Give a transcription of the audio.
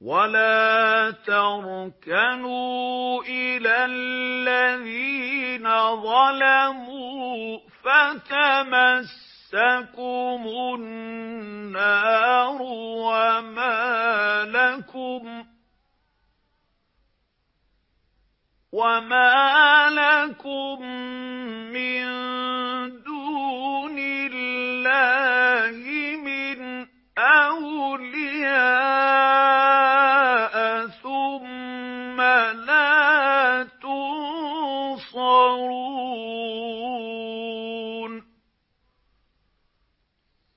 وَلَا تَرْكَنُوا إِلَى الَّذِينَ ظَلَمُوا فَتَمَسَّكُمُ النَّارُ وَمَا لَكُم